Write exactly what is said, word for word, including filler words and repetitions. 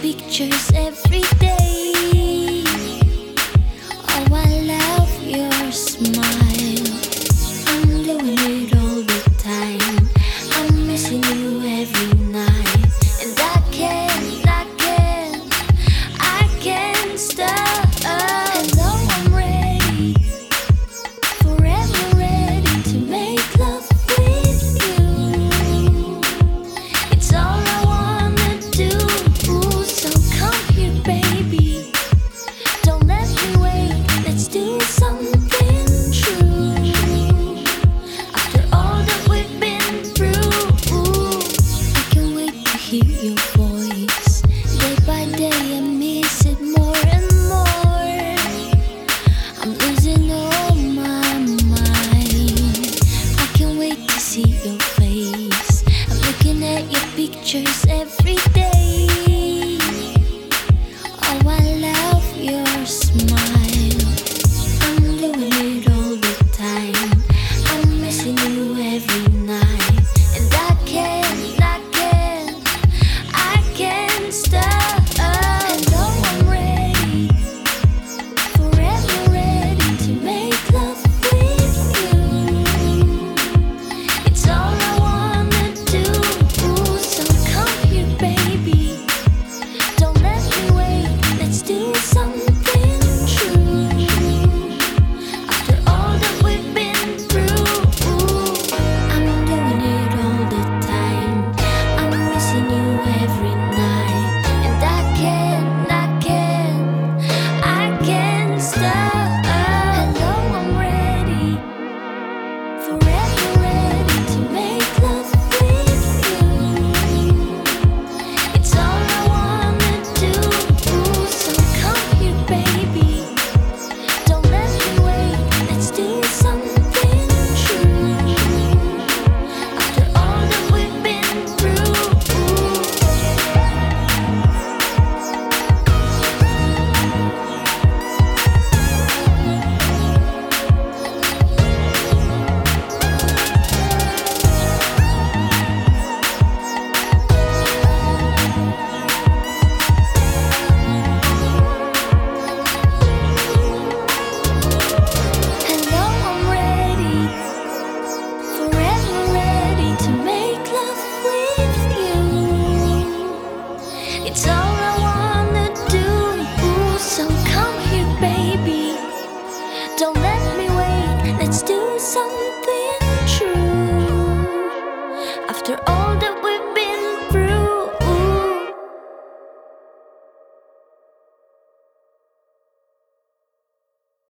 pictures every day. Oh, I love your smile. I'm doing it all the time. I'm missing you every night, and I can't, I can't, I can't stop. Hello, I'm ready, forever ready to make love with you. It's all I wanna do. So come here, baby. Don't let me wait. Let's do something true. After all that we've been through, I can't wait to hear your voice. Day by day, I miss it more and more. I'm losing all my mind. I can't wait to see your face. I'm looking at your pictures every day. Oh, I love your smile. I'm doing it all the time. I'm missing you every night, and I can't, I can't, I can't stop. Hello, I'm ready, forever ready to make love with you. It's all I wanna do. So come here, baby. Don't let me wait. Let's do something true. After all that we've been through, I'm doing it all the time. I'm missing you every night, and I can't, I can't, I can't stop. Hello, I'm ready, forever ready to make love with you. It's all I wanna do. So come here, baby. Don't let me wait. Let's do something true. After all that we've been through. Hello, I'm ready, forever ready to make love with you. It's all